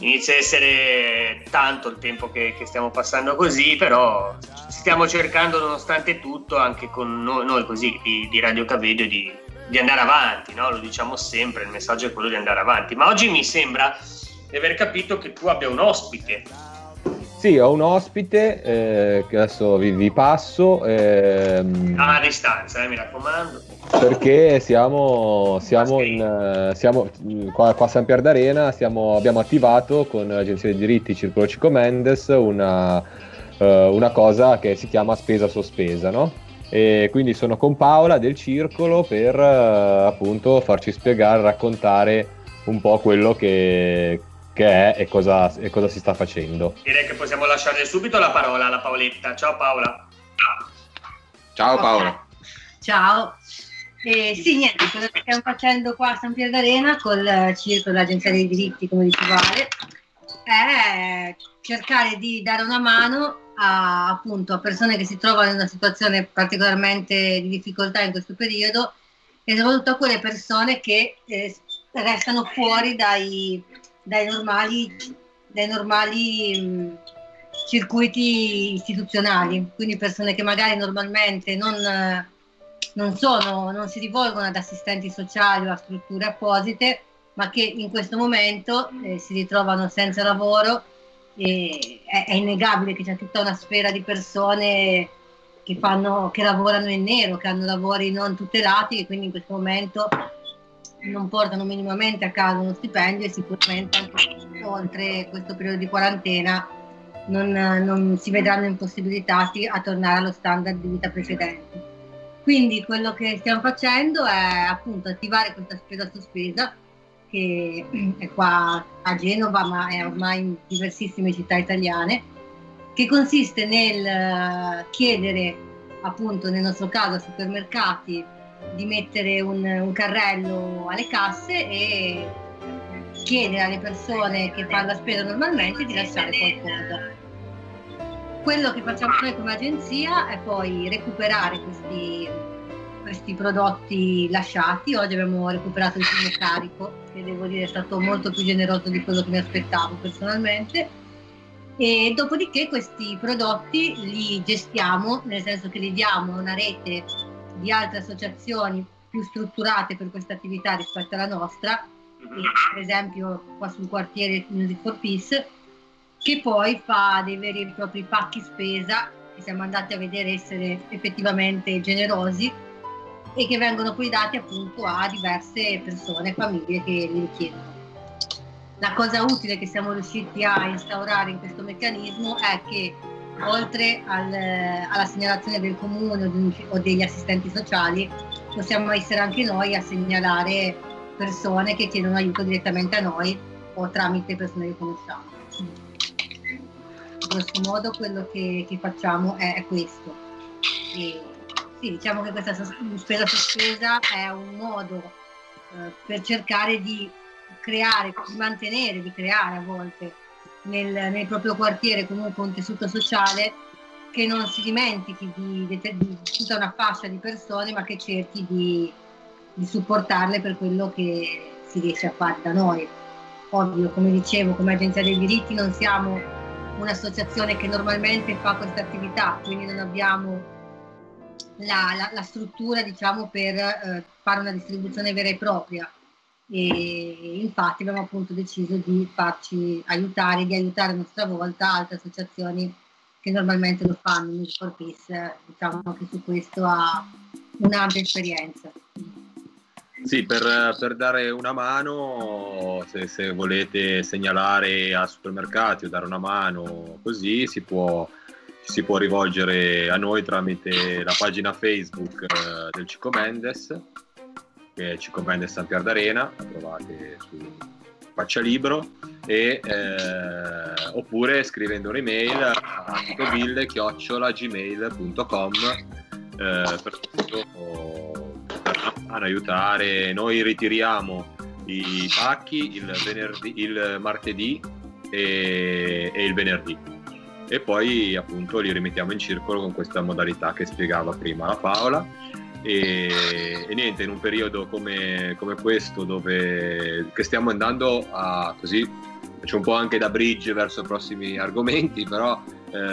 inizia a essere tanto il tempo che stiamo passando così, però stiamo cercando nonostante tutto, anche con noi così di Radio Cavedio, di andare avanti, no? Lo diciamo sempre, il messaggio è quello di andare avanti. Ma oggi mi sembra di aver capito che tu abbia un ospite. Sì, ho un ospite che adesso vi passo. A distanza, mi raccomando. Perché siamo qua a San Pier d'Arena, abbiamo attivato con l'Agenzia dei Diritti Circolo Cico Mendes una cosa che si chiama spesa sospesa, no? E quindi sono con Paola del Circolo per appunto farci spiegare, raccontare un po' quello che è e cosa si sta facendo. Direi che possiamo lasciare subito la parola alla Paoletta. Ciao Paola. Ciao Paola. Ciao. Sì, niente, quello che stiamo facendo qua a San Pier d'Arena col Circolo dell'Agenzia dei Diritti, come diceva Ale, è cercare di dare una mano appunto a persone che si trovano in una situazione particolarmente di difficoltà in questo periodo, e soprattutto a quelle persone che restano fuori dai normali circuiti istituzionali, quindi persone che magari normalmente non si rivolgono ad assistenti sociali o a strutture apposite, ma che in questo momento si ritrovano senza lavoro. E è innegabile che c'è tutta una sfera di persone che lavorano in nero, che hanno lavori non tutelati e quindi in questo momento non portano minimamente a casa uno stipendio, e sicuramente anche oltre questo periodo di quarantena non si vedranno impossibilitati a tornare allo standard di vita precedente. Quindi quello che stiamo facendo è appunto attivare questa spesa sospesa, che è qua a Genova, ma è ormai in diversissime città italiane, che consiste nel chiedere appunto, nel nostro caso, ai supermercati, di mettere un carrello alle casse e chiedere alle persone che fanno la spesa normalmente di lasciare qualcosa. Quello che facciamo noi come agenzia è poi recuperare questi prodotti lasciati. Oggi abbiamo recuperato il primo carico, che devo dire è stato molto più generoso di quello che mi aspettavo personalmente, e dopodiché questi prodotti li gestiamo, nel senso che li diamo a una rete di altre associazioni più strutturate per questa attività rispetto alla nostra, per esempio qua sul quartiere Music for Peace, che poi fa dei veri e propri pacchi spesa, che siamo andati a vedere essere effettivamente generosi, e che vengono poi dati appunto a diverse persone, famiglie che li richiedono. La cosa utile che siamo riusciti a instaurare in questo meccanismo è che oltre alla segnalazione del comune o degli assistenti sociali, possiamo essere anche noi a segnalare persone che chiedono aiuto direttamente a noi o tramite persone che conosciamo. In questo modo quello che facciamo è questo. E sì, diciamo che questa spesa sospesa è un modo per cercare di creare a volte nel proprio quartiere comunque un tessuto sociale che non si dimentichi di tutta una fascia di persone, ma che cerchi di supportarle per quello che si riesce a fare da noi. Ovvio, come dicevo, come Agenzia dei Diritti non siamo un'associazione che normalmente fa questa attività, quindi non abbiamo la struttura, diciamo, per fare una distribuzione vera e propria, e infatti abbiamo appunto deciso di farci aiutare, di aiutare a nostra volta altre associazioni che normalmente lo fanno. Music for Peace, diciamo che su questo ha un'ampia esperienza. Sì, per dare una mano, se volete segnalare a supermercati o dare una mano, così si può rivolgere a noi tramite la pagina Facebook del Cico Mendes, che è Cico Mendes San Pier d'Arena, la trovate su Faccia Libro, oppure scrivendo un'email a titobille@gmail.com per aiutare. Noi ritiriamo i pacchi il martedì e il venerdì, e poi appunto li rimettiamo in circolo con questa modalità che spiegava prima la Paola. e niente, in un periodo come questo che stiamo andando a così, faccio un po' anche da bridge verso i prossimi argomenti, però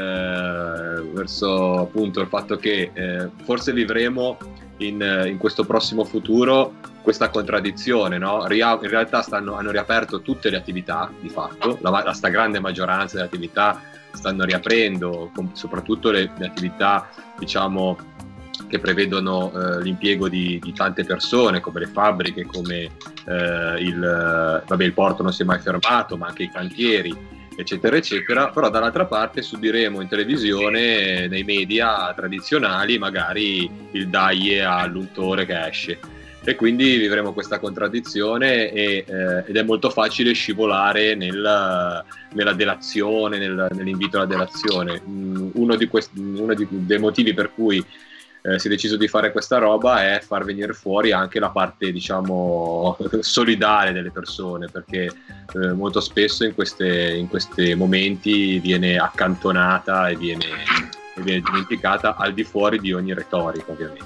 verso appunto il fatto che forse vivremo in questo prossimo futuro questa contraddizione, no? In realtà hanno riaperto tutte le attività di fatto, la stragrande maggioranza delle attività stanno riaprendo, soprattutto le attività diciamo che prevedono l'impiego di tante persone, come le fabbriche, come il porto non si è mai fermato, ma anche i cantieri, eccetera eccetera. Però dall'altra parte subiremo in televisione, nei media tradizionali, magari il dai all'untore che esce, e quindi vivremo questa contraddizione ed è molto facile scivolare nella delazione, nell'invito alla delazione. Uno dei motivi per cui si è deciso di fare questa roba è far venire fuori anche la parte diciamo solidale delle persone, perché molto spesso in questi momenti viene accantonata e viene dimenticata, al di fuori di ogni retorica ovviamente.